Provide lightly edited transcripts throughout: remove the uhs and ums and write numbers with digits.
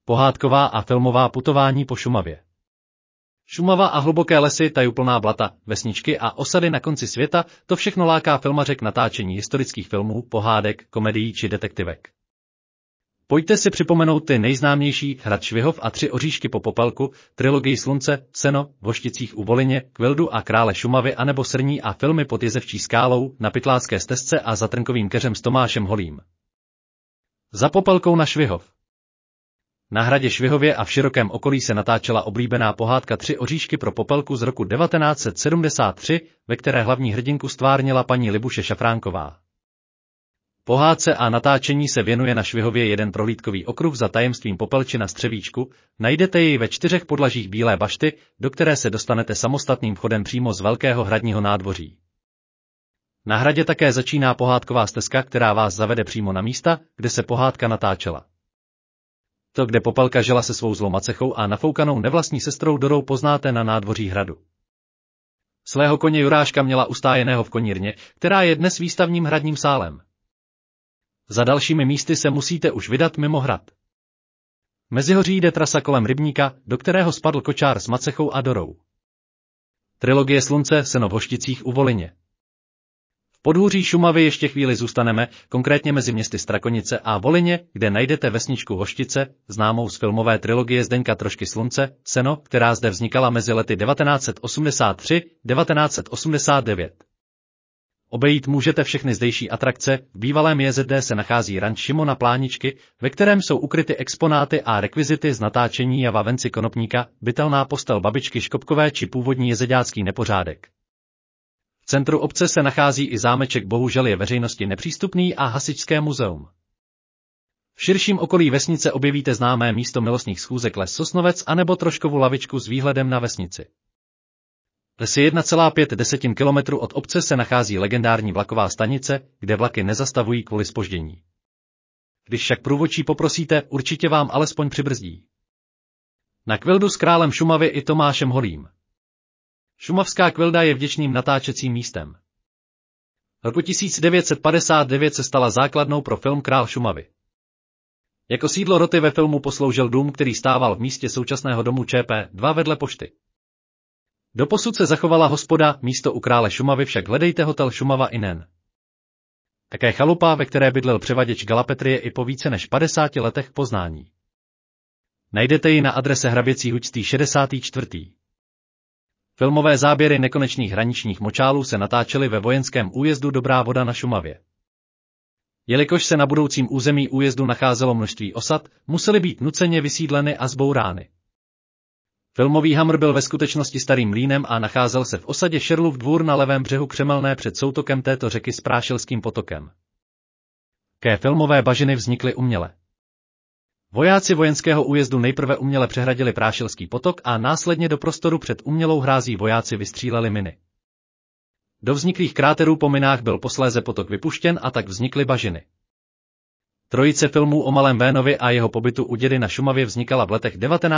Pohádková a filmová putování po Šumavě. Šumava a hluboké lesy, tajuplná blata, vesničky a osady na konci světa, to všechno láká filmaře k natáčení historických filmů, pohádek, komedií či detektivek. Pojďte si připomenout ty nejznámější: Hrad Švihov a 3 oříšky po Popelku, trilogii Slunce, Seno, v Hošticích u Volyně, Kvildu a Krále Šumavy anebo Srní a filmy Pod Jezevčí skálou, Na Pytlácké stezce a Za Trnkovým keřem s Tomášem Holým. Za Popelkou na Švihov. Na hradě Švihově a v širokém okolí se natáčela oblíbená pohádka 3 oříšky pro Popelku z roku 1973, ve které hlavní hrdinku stvárnila paní Libuše Šafránková. Pohádce a natáčení se věnuje na Švihově jeden prohlídkový okruh za tajemstvím Popelči na Střevíčku, najdete jej ve 4 podlažích Bílé bašty, do které se dostanete samostatným vchodem přímo z velkého hradního nádvoří. Na hradě také začíná pohádková stezka, která vás zavede přímo na místa, kde se pohádka natáčela. To, kde Popelka žila se svou zlou macechou a nafoukanou nevlastní sestrou Dorou, poznáte na nádvoří hradu. Svého koně Juráška měla ustájeného v konírně, která je dnes výstavním hradním sálem. Za dalšími místy se musíte už vydat mimo hrad. Mezihoří jde trasa kolem rybníka, do kterého spadl kočár s macechou a Dorou. Trilogie Slunce, Seno v Hošticích u Volyně. V podhůří Šumavy ještě chvíli zůstaneme, konkrétně mezi městy Strakonice a Volyně, kde najdete vesničku Hoštice, známou z filmové trilogie Zdeňka Trošky Slunce, Seno, která zde vznikala mezi lety 1983–1989. Obejít můžete všechny zdejší atrakce, v bývalém JZD se nachází ranč Šimona Pláničky, ve kterém jsou ukryty exponáty a rekvizity z natáčení Java Venci Konopníka, bytelná postel babičky Škopkové či původní jezeďácký nepořádek. V centru obce se nachází i zámeček, bohužel je veřejnosti nepřístupný, a hasičské muzeum. V širším okolí vesnice objevíte známé místo milostných schůzek Les Sosnovec anebo Troškovu lavičku s výhledem na vesnici. Asi 1,5 kilometru od obce se nachází legendární vlaková stanice, kde vlaky nezastavují kvůli zpoždění. Když však průvodčí poprosíte, určitě vám alespoň přibrzdí. Na Kvildu s králem Šumavy i Tomášem Holým. Šumavská Kvilda je vděčným natáčecím místem. Roku 1959 se stala základnou pro film Král Šumavy. Jako sídlo roty ve filmu posloužil dům, který stával v místě současného domu ČP2 vedle pošty. Doposud se zachovala hospoda, místo u Krále Šumavy však hledejte hotel Šumava Inn. Také chalupa, ve které bydlel převaděč Galapetrie i po více než 50 letech poznání. Najdete ji na adrese Hraběcí Hučství 64. Filmové záběry nekonečných hraničních močálů se natáčely ve vojenském újezdu Dobrá Voda na Šumavě. Jelikož se na budoucím území újezdu nacházelo množství osad, musely být nuceně vysídleny a zbourány. Filmový Hamr byl ve skutečnosti starým mlýnem a nacházel se v osadě Šerlův Dvůr na levém břehu Křemelné před soutokem této řeky s Prášilským potokem. Ké filmové bažiny vznikly uměle. Vojáci vojenského újezdu nejprve uměle přehradili Prášilský potok a následně do prostoru před umělou hrází vojáci vystříleli miny. Do vzniklých kráterů po minách byl posléze potok vypuštěn a tak vznikly bažiny. Trojice filmů o Malém Vénovi a jeho pobytu u dědy na Šumavě vznikala v letech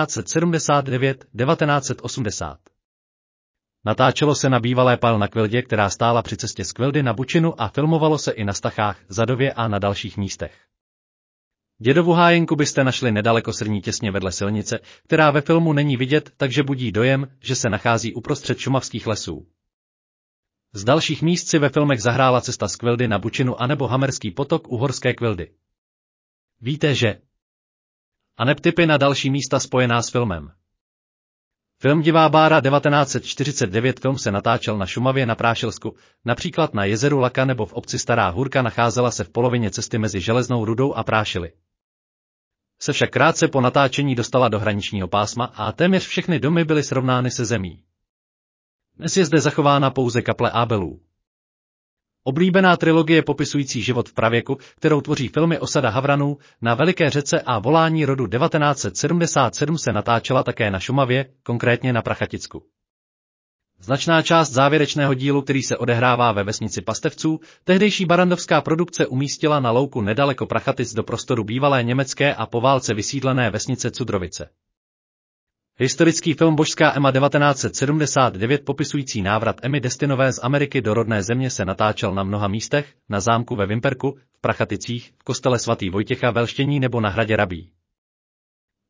1979–1980. Natáčelo se na bývalé pal na Kvildě, která stála při cestě z Kvildy na Bučinu, a filmovalo se i na Stachách, Zadově a na dalších místech. Dědovu hájenku byste našli nedaleko Srní těsně vedle silnice, která ve filmu není vidět, takže budí dojem, že se nachází uprostřed šumavských lesů. Z dalších míst si ve filmech zahrála cesta z Kvildy na Bučinu anebo Hamerský potok u Horské Kvildy. Víte, že? Aneb tipy na další místa spojená s filmem. Film Divá Bára 1949. Film se natáčel na Šumavě na Prášilsku, například na jezeru Laka nebo v obci Stará Hůrka, nacházela se v polovině cesty mezi Železnou Rudou a Prášily. Se však krátce po natáčení dostala do hraničního pásma a téměř všechny domy byly srovnány se zemí. Dnes je zde zachována pouze kaple Ábelů. Oblíbená trilogie popisující život v pravěku, kterou tvoří filmy Osada Havranů, Na Veliké řece a Volání rodu 1977 se natáčela také na Šumavě, konkrétně na Prachaticku. Značná část závěrečného dílu, který se odehrává ve vesnici Pastevců, tehdejší barandovská produkce umístila na louku nedaleko Prachatic do prostoru bývalé německé a po válce vysídlené vesnice Cudrovice. Historický film Božská Ema 1979 popisující návrat Emmy Destinové z Ameriky do rodné země se natáčel na mnoha místech, na zámku ve Vimperku, v Prachaticích, v kostele svatý Vojtěcha ve Lštění nebo na hradě Rabí.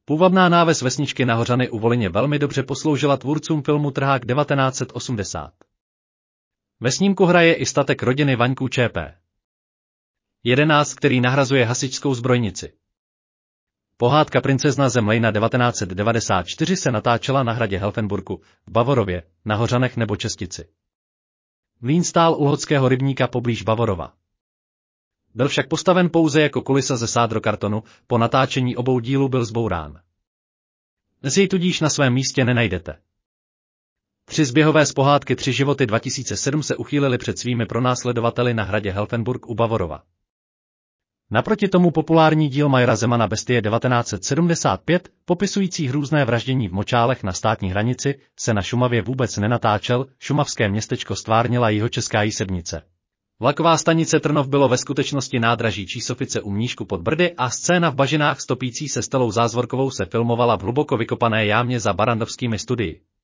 Původná náves vesničky na Hořany u Volyně velmi dobře posloužila tvůrcům filmu Trhák 1980. Ve snímku hraje i statek rodiny Vaňků ČP 11, který nahrazuje hasičskou zbrojnici. Pohádka Princezna Zemlejna 1994 se natáčela na hradě Helfenburku, v Bavorově, na Hořanech nebo Čestici. Mlýn stál u Lhotského rybníka poblíž Bavorova. Byl však postaven pouze jako kulisa ze sádrokartonu, po natáčení obou dílů byl zbourán. Dnes jej tudíž na svém místě nenajdete. 3 zběhové z pohádky 3 životy 2007 se uchýlili před svými pronásledovateli na hradě Helfenburg u Bavorova. Naproti tomu populární díl Majra Zemana Bestie 1975, popisující hrůzné vraždění v močálech na státní hranici, se na Šumavě vůbec nenatáčel, šumavské městečko stvárnila jihočeská Jisebnice. Vlaková stanice Trnov bylo ve skutečnosti nádraží Čísofice u Mníšku pod Brdy a scéna v bažinách stopící se Stelou Zázvorkovou se filmovala v hluboko vykopané jámě za barandovskými studii.